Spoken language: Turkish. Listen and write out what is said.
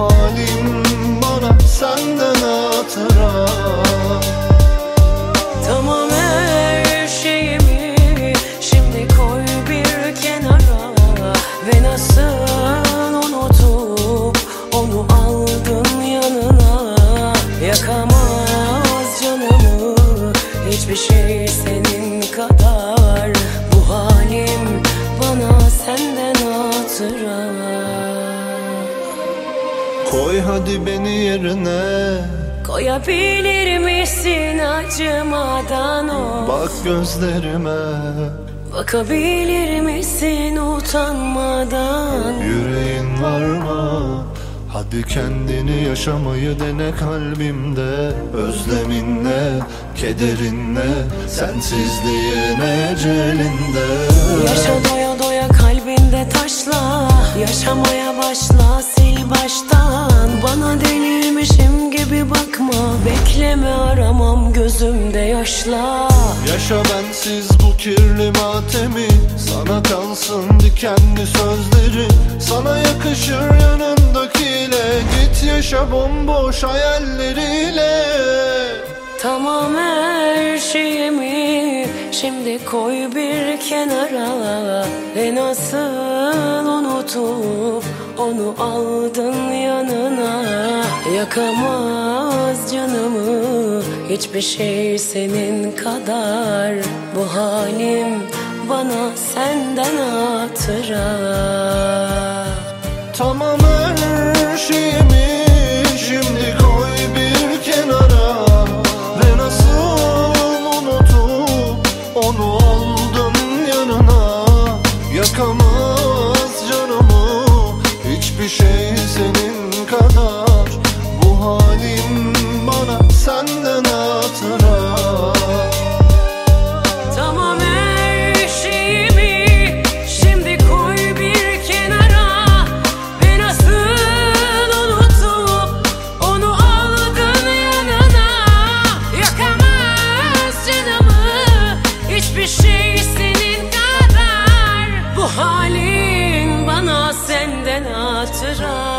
halim bana senden hatıra. Tamam her şeyimi şimdi koy bir kenara, ve nasıl unutup onu aldın yanına. Yakamaz canımı hiçbir şey senin kadar, bu halim bana senden hatıra. Koy hadi beni yerine, Koyabilir misin acımadan o? bak gözlerime, Bakabilir misin utanmadan? yüreğin var mı? Hadi kendini yaşamayı dene kalbimde. Özleminle, kederinle, sensizliğin ecelinde. Yaşa doya doya kalbinde taşla, yaşamaya başla sil baştan. Bana delirmişim gibi bakma, bekleme aramam gözümde yaşla. Yaşa bensiz bu kirli matemi, sana kalsın dikenli sözleri. Sana yakışır yanındakiyle, git yaşa bomboş hayalleriyle. Tamam her şeyimi şimdi koy bir kenara, ve nasıl unutup onu aldın yanına. Yakamaz canımı hiçbir şey senin kadar, bu halim bana senden hatıra. Tamam her şeyimi şimdi koy bir kenara, ve nasıl unutup onu aldın yanına. Yakamaz canımı hiçbir şey senin kadar, bu halim bana senden hatıra. Tamam her şeyimi şimdi koy bir kenara, ve nasıl unutup onu aldın yanına. Yakamaz canımı hiçbir şey senin kadar, bu halin bana senden hatıra.